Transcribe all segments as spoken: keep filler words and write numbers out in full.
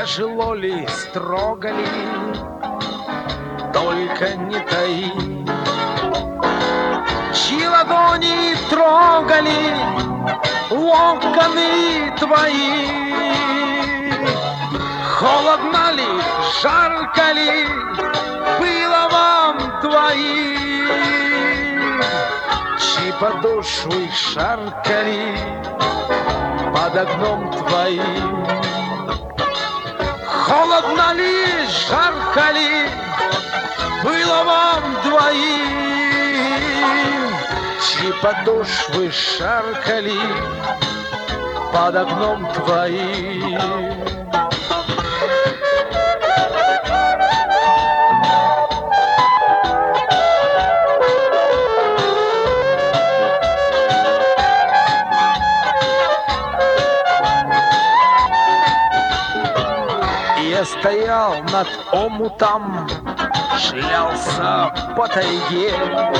Тяжело ли, строго ли, только не таи, чьи ладони трогали локоны твои. Холодно ли, жарко ли было вам двоим, чьи подошвы шаркали под окном твоим. Холодно ли, жарко ли было вам двоим, чьи подошвы шаркали под окном твоим. Я стоял над омутом, шлялся по тайге.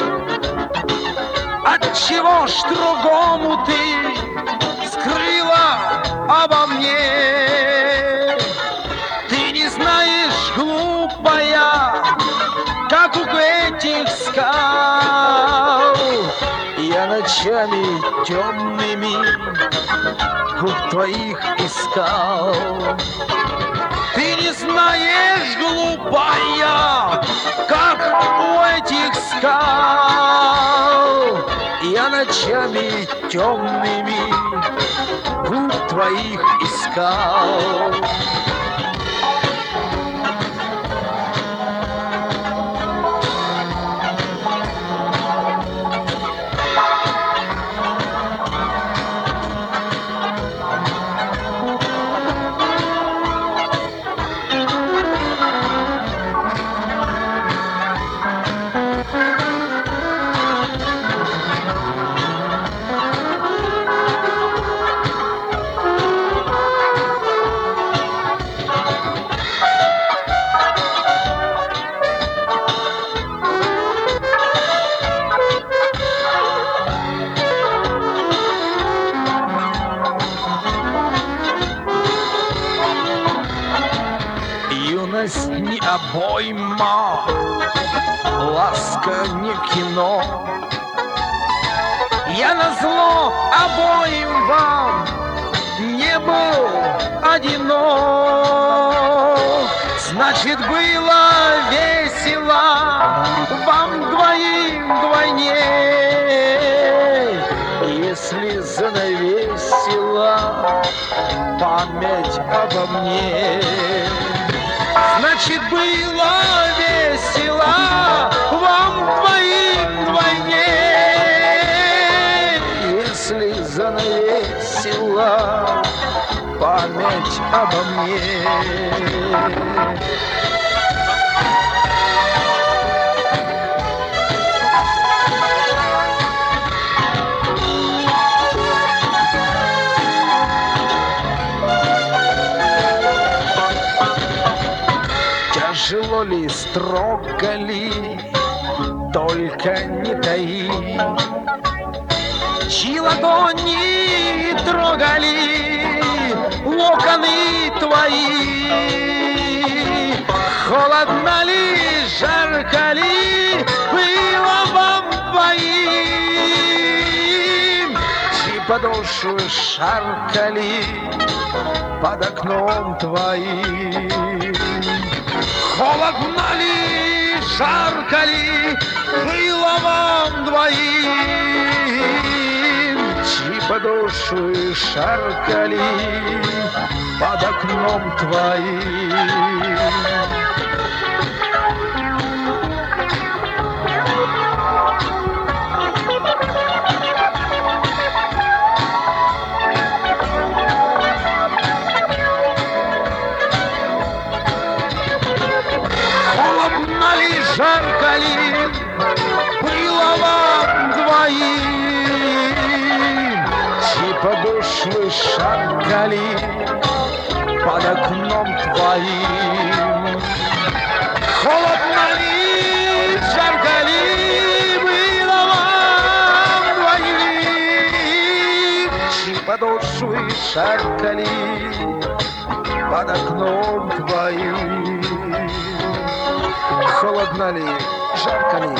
Отчего ж другому ты скрыла обо мне? Ты не знаешь, глупая, как у этих скал я ночами темными губ твоих искал. Ты не знаешь, глупая, как у этих скал я ночами темными губ твоих искал. Юность не обойма, ласка не кино. Я назло обоим вам не был одинок. Значит, было весело вам двоим вдвойне, если занавесила память обо мне. Значит, было весело вам двоим вдвойне, если занавесила память обо мне. Тяжело ли, строго ли, только не таи, чьи ладони трогали локоны твои. Холодно ли, жарко ли было вам двоим, чьи подошвы шаркали под окном твоим. Холодно ли, жарко ли было вам двоим, чьи подошвы шаркали под окном твоим. Жарко ли было вам двоим, чьи подошвы шаркали под окном твоим. Холодно ли, жарко ли было вам двоим, чьи подошвы шаркали под окном твоим. Холодно ли, жарко ли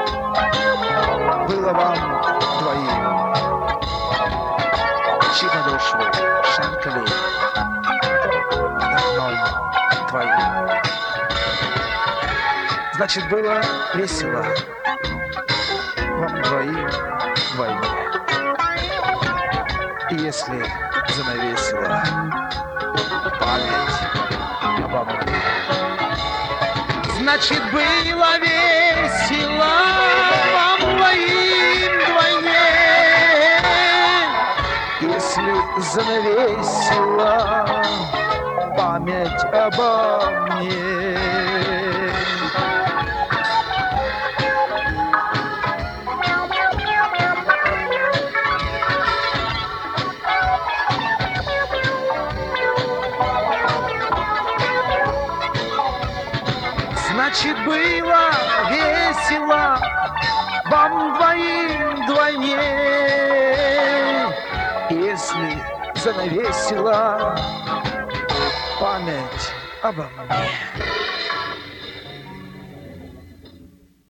было вам двоим? Чьи подошвы шаркали под окном твоим? Значит, было весело вам двоим вдвойне. И если занавесила память обо мне, значит, было весело вам двоим вдвойне. Если занавесила память обо мне. Значит, было весело вам двоим вдвойне, если занавесила память обо мне.